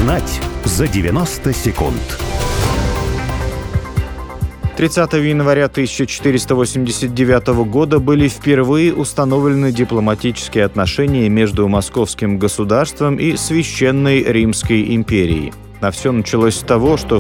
Узнать за 90 секунд. 30 января 1489 года были впервые установлены дипломатические отношения между Московским государством и Священной Римской империей. А все началось с того, что в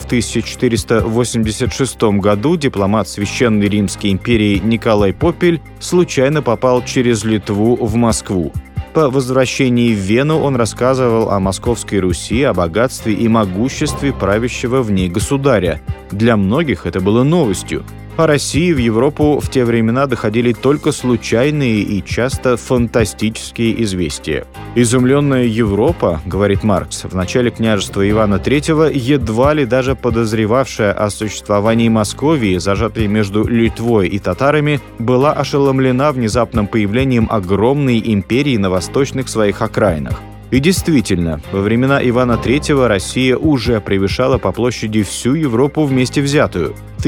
1486 году дипломат Священной Римской империи Николай Попель случайно попал через Литву в Москву. По возвращении в Вену он рассказывал о Московской Руси, о богатстве и могуществе правящего в ней государя. Для многих это было новостью. О России в Европу в те времена доходили только случайные и часто фантастические известия. «Изумленная Европа, — говорит Маркс, — в начале княжества Ивана III, едва ли даже подозревавшая о существовании Московии, зажатой между Литвой и татарами, была ошеломлена внезапным появлением огромной империи на восточных своих окраинах». И действительно, во времена Ивана III Россия уже превышала по площади всю Европу вместе взятую. В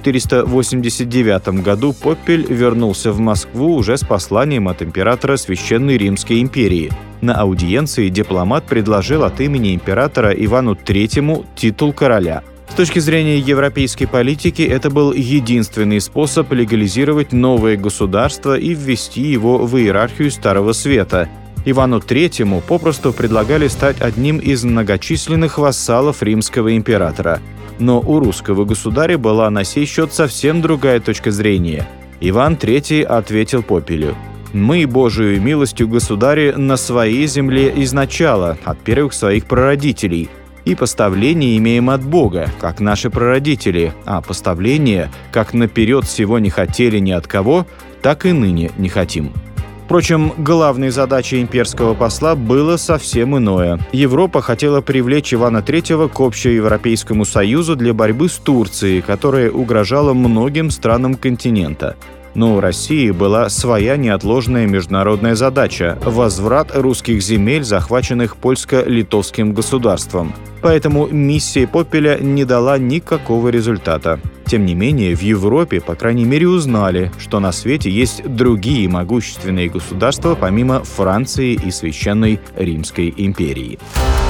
1489 году Попель вернулся в Москву уже с посланием от императора Священной Римской империи. На аудиенции дипломат предложил от имени императора Ивану III титул короля. С точки зрения европейской политики, это был единственный способ легализировать новое государство и ввести его в иерархию Старого Света. Ивану III попросту предлагали стать одним из многочисленных вассалов римского императора. Но у русского государя была на сей счет совсем другая точка зрения. Иван III ответил Попелю: «Мы, Божию милостью, государи, на своей земле изначала, от первых своих прародителей, и поставление имеем от Бога, как наши прародители, а поставление, как наперед всего не хотели ни от кого, так и ныне не хотим». Впрочем, главной задачей имперского посла было совсем иное. Европа хотела привлечь Ивана III к общеевропейскому союзу для борьбы с Турцией, которая угрожала многим странам континента. Но у России была своя неотложная международная задача – возврат русских земель, захваченных польско-литовским государством. Поэтому миссия Попеля не дала никакого результата. Тем не менее, в Европе, по крайней мере, узнали, что на свете есть другие могущественные государства помимо Франции и Священной Римской империи.